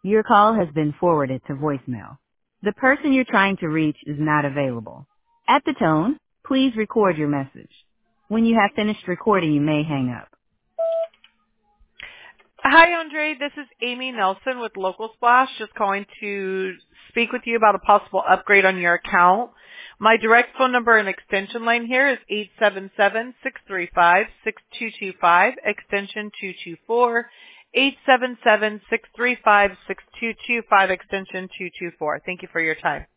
Your call has been forwarded to voicemail. The person you're trying to reach is not available. At the tone, please record your message. When you have finished recording, you may hang up. Hi, Andre. This is Amy Nelson with Local Splash. Just calling to speak with you about a possible upgrade on your account. My direct phone number and extension line here is 877-635-6225, extension 224, 877-635-6225, extension 224. Thank you for your time.